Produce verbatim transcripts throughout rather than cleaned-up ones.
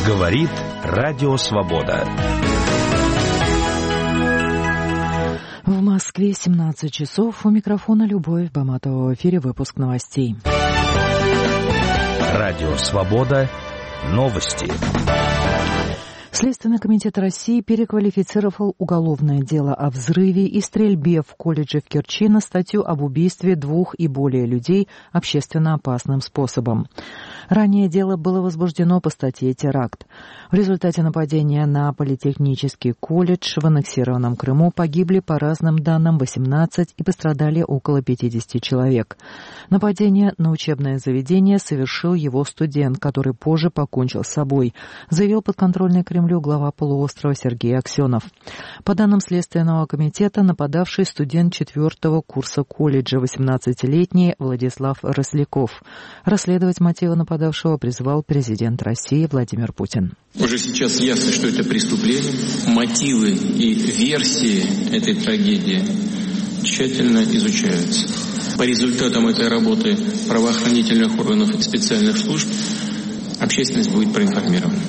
Говорит Радио Свобода. В Москве семнадцать часов. У микрофона Любовь Баматова. В эфире выпуск новостей. Радио Свобода. Новости. Следственный комитет России переквалифицировал уголовное дело о взрыве и стрельбе в колледже в Керчи на статью об убийстве двух и более людей общественно опасным способом. Ранее дело было возбуждено по статье «Теракт». В результате нападения на политехнический колледж в аннексированном Крыму погибли, по разным данным, восемнадцать и пострадали около пятидесяти человек. Нападение на учебное заведение совершил его студент, который позже покончил с собой, заявил подконтрольный Кремлю глава полуострова Сергей Аксенов. По данным Следственного комитета, нападавший студент четвертого курса колледжа, восемнадцатилетний Владислав Росляков. Расследовать мотивы нападавшего призвал президент России Владимир Путин. Уже сейчас ясно, что это преступление. Мотивы и версии этой трагедии тщательно изучаются. По результатам этой работы правоохранительных органов и специальных служб общественность будет проинформирована.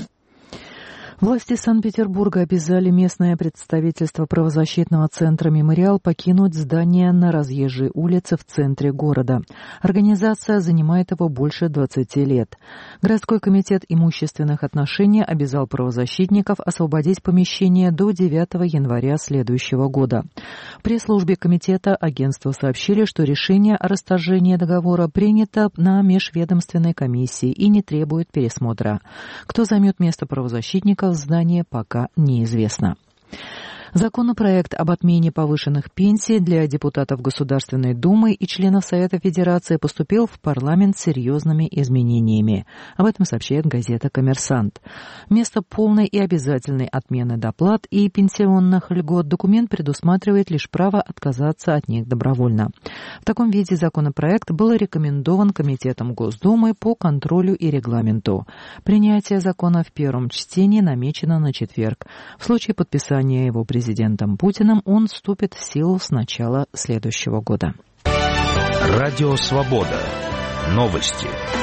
Власти Санкт-Петербурга обязали местное представительство правозащитного центра «Мемориал» покинуть здание на Разъезжей улице в центре города. Организация занимает его больше двадцати лет. Городской комитет имущественных отношений обязал правозащитников освободить помещение до девятого января следующего года. В пресс-службе комитета агентству сообщили, что решение о расторжении договора принято на межведомственной комиссии и не требует пересмотра. Кто займет место правозащитников в здании, пока неизвестно. Законопроект об отмене повышенных пенсий для депутатов Государственной Думы и членов Совета Федерации поступил в парламент с серьезными изменениями. Об этом сообщает газета «Коммерсант». Вместо полной и обязательной отмены доплат и пенсионных льгот документ предусматривает лишь право отказаться от них добровольно. В таком виде законопроект был рекомендован Комитетом Госдумы по контролю и регламенту. Принятие закона в первом чтении намечено на четверг. В случае подписания его президентом Президентом Путиным он вступит в силу с начала следующего года. Радио Свобода. Новости.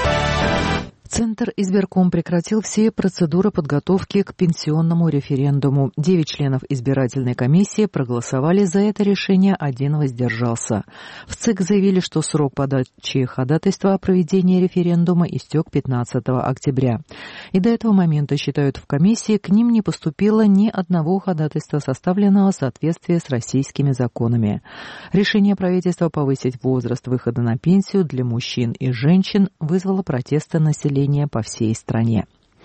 Центр избирком прекратил все процедуры подготовки к пенсионному референдуму. Девять членов избирательной комиссии проголосовали за это решение, один воздержался. В ЦИК заявили, что срок подачи ходатайства о проведении референдума истек пятнадцатого октября. И до этого момента, считают в комиссии, к ним не поступило ни одного ходатайства, составленного в соответствии с российскими законами. Решение правительства повысить возраст выхода на пенсию для мужчин и женщин вызвало протесты населения по всей стране.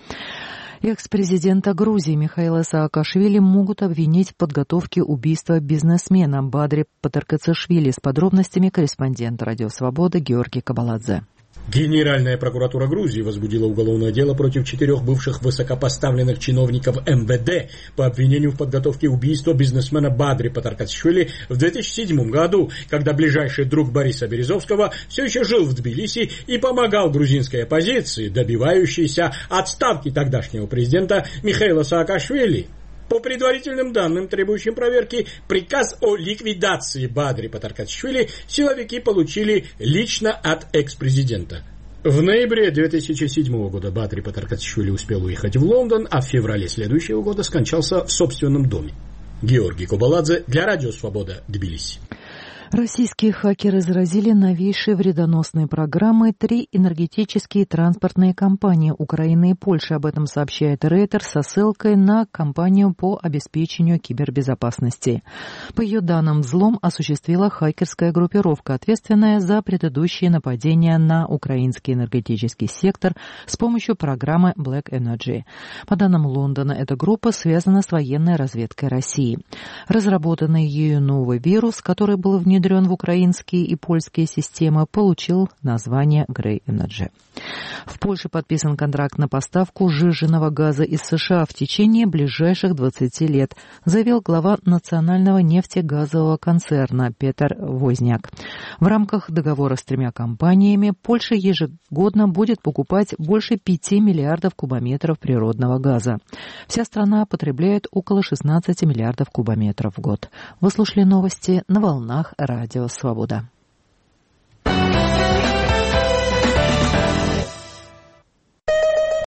Экс-президента Грузии Михаила Саакашвили могут обвинить в подготовке убийства бизнесмена Бадри Патаркацишвили. С подробностями корреспондент Радио Свобода Георгий Кабаладзе. Генеральная прокуратура Грузии возбудила уголовное дело против четырех бывших высокопоставленных чиновников эм вэ дэ по обвинению в подготовке убийства бизнесмена Бадри Патаркацишвили в две тысячи седьмом году, когда ближайший друг Бориса Березовского все еще жил в Тбилиси и помогал грузинской оппозиции, добивающейся отставки тогдашнего президента Михаила Саакашвили. По предварительным данным, требующим проверки, приказ о ликвидации Бадри Патаркацишвили силовики получили лично от экс-президента. В ноябре две тысячи седьмого года Бадри Патаркацишвили успел уехать в Лондон, а в феврале следующего года скончался в собственном доме. Георгий Кабаладзе для Радио Свобода, Тбилиси. Российские хакеры заразили новейшей вредоносной программой три энергетические транспортные компании Украины и Польши. Об этом сообщает Рейтер со ссылкой на компанию по обеспечению кибербезопасности. По ее данным, взлом осуществила хакерская группировка, ответственная за предыдущие нападения на украинский энергетический сектор с помощью программы Black Energy. По данным Лондона, эта группа связана с военной разведкой России. Разработанный ею новый вирус, который был внедрен в украинские и польские системы, получил название Grey Energy. В Польше подписан контракт на поставку сжиженного газа из США в течение ближайших двадцати лет, заявил глава национального нефтегазового концерна Петр Возняк. В рамках договора с тремя компаниями Польша ежегодно будет покупать больше пяти миллиардов кубометров природного газа. Вся страна потребляет около шестнадцати миллиардов кубометров в год. Вы слушали новости на волнах Радио Свобода.